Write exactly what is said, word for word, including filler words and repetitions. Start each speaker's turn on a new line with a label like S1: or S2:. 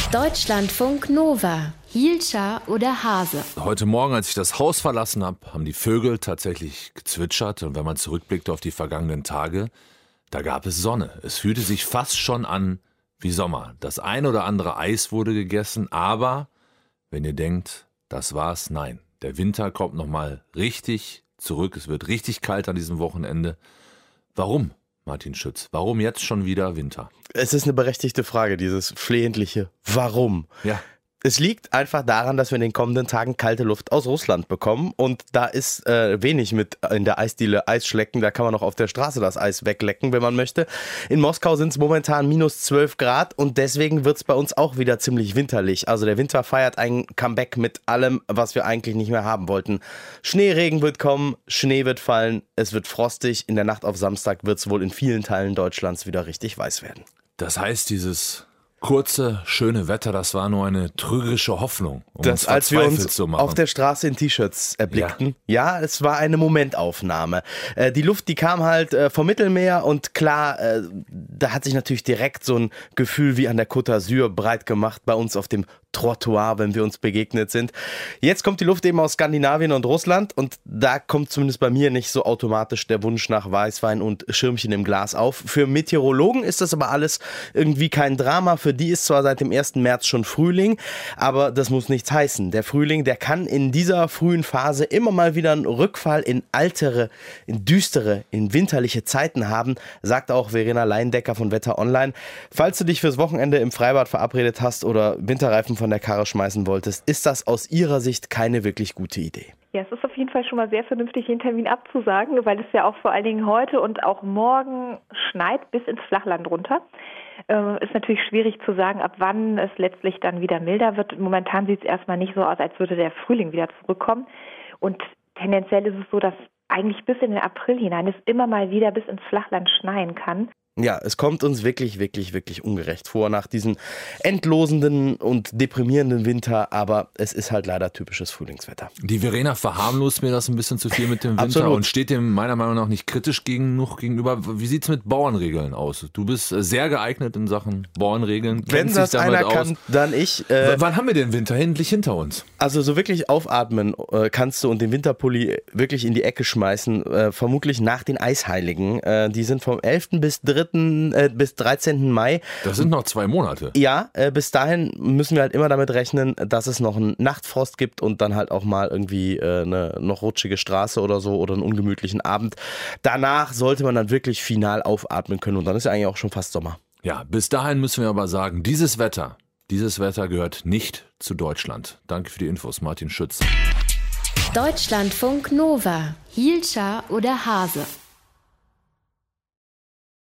S1: Deutschlandfunk Nova. Hielscher oder Hase?
S2: Heute Morgen, als ich das Haus verlassen habe, haben die Vögel tatsächlich gezwitschert. Und wenn man zurückblickt auf die vergangenen Tage, da gab es Sonne. Es fühlte sich fast schon an wie Sommer. Das ein oder andere Eis wurde gegessen, aber wenn ihr denkt, das war's, nein. Der Winter kommt nochmal richtig zurück. Es wird richtig kalt an diesem Wochenende. Warum, Martin Schütz? Warum jetzt schon wieder Winter?
S3: Es ist eine berechtigte Frage, dieses flehentliche Warum.
S2: Ja.
S3: Es liegt einfach daran, dass wir in den kommenden Tagen kalte Luft aus Russland bekommen und da ist äh, wenig mit in der Eisdiele Eisschlecken, da kann man noch auf der Straße das Eis weglecken, wenn man möchte. In Moskau sind es momentan minus zwölf Grad und deswegen wird es bei uns auch wieder ziemlich winterlich. Also der Winter feiert ein Comeback mit allem, was wir eigentlich nicht mehr haben wollten. Schneeregen wird kommen, Schnee wird fallen, es wird frostig. In der Nacht auf Samstag wird es wohl in vielen Teilen Deutschlands wieder richtig weiß werden.
S2: Das heißt, dieses kurze, schöne Wetter, das war nur eine trügerische Hoffnung, um
S3: das,
S2: uns
S3: als wir uns
S2: zu machen.
S3: auf der Straße in T-Shirts erblickten. Ja. ja, es war eine Momentaufnahme. Äh, die Luft, die kam halt äh, vom Mittelmeer und klar, äh, da hat sich natürlich direkt so ein Gefühl wie an der Côte d'Azur breit gemacht bei uns auf dem Trottoir, wenn wir uns begegnet sind. Jetzt kommt die Luft eben aus Skandinavien und Russland und da kommt zumindest bei mir nicht so automatisch der Wunsch nach Weißwein und Schirmchen im Glas auf. Für Meteorologen ist das aber alles irgendwie kein Drama. Für die ist zwar seit dem ersten März schon Frühling, aber das muss nichts heißen. Der Frühling, der kann in dieser frühen Phase immer mal wieder einen Rückfall in altere, in düstere, in winterliche Zeiten haben, sagt auch Verena Leindecker von Wetter Online. Falls du dich fürs Wochenende im Freibad verabredet hast oder Winterreifen von der Karre schmeißen wolltest, ist das aus ihrer Sicht keine wirklich gute Idee.
S4: Ja, es ist auf jeden Fall schon mal sehr vernünftig, den Termin abzusagen, weil es ja auch vor allen Dingen heute und auch morgen schneit bis ins Flachland runter. Äh, ist natürlich schwierig zu sagen, ab wann es letztlich dann wieder milder wird. Momentan sieht es erstmal nicht so aus, als würde der Frühling wieder zurückkommen. Und tendenziell ist es so, dass eigentlich bis in den April hinein es immer mal wieder bis ins Flachland schneien kann.
S3: Ja, es kommt uns wirklich, wirklich, wirklich ungerecht vor nach diesem entlosenden und deprimierenden Winter, aber es ist halt leider typisches Frühlingswetter.
S2: Die Verena verharmlost mir das ein bisschen zu viel mit dem Winter
S3: Absolut.
S2: Und steht dem meiner Meinung nach nicht kritisch genug gegenüber. Wie sieht's mit Bauernregeln aus? Du bist sehr geeignet in Sachen Bauernregeln.
S3: Wenn das
S2: dich damit
S3: einer
S2: aus.
S3: kann, dann ich. Äh,
S2: W- Wann haben wir den Winter endlich hinter uns?
S3: Also so wirklich aufatmen äh, kannst du und den Winterpulli wirklich in die Ecke schmeißen, äh, vermutlich nach den Eisheiligen. Äh, die sind vom elften bis dritten Äh, bis dreizehnten Mai.
S2: Das sind noch zwei Monate.
S3: Ja, äh, bis dahin müssen wir halt immer damit rechnen, dass es noch einen Nachtfrost gibt und dann halt auch mal irgendwie äh, eine noch rutschige Straße oder so oder einen ungemütlichen Abend. Danach sollte man dann wirklich final aufatmen können und dann ist ja eigentlich auch schon fast Sommer.
S2: Ja, bis dahin müssen wir aber sagen, dieses Wetter, dieses Wetter gehört nicht zu Deutschland. Danke für die Infos, Martin Schütz.
S1: Deutschlandfunk Nova. Hielscher oder Hase?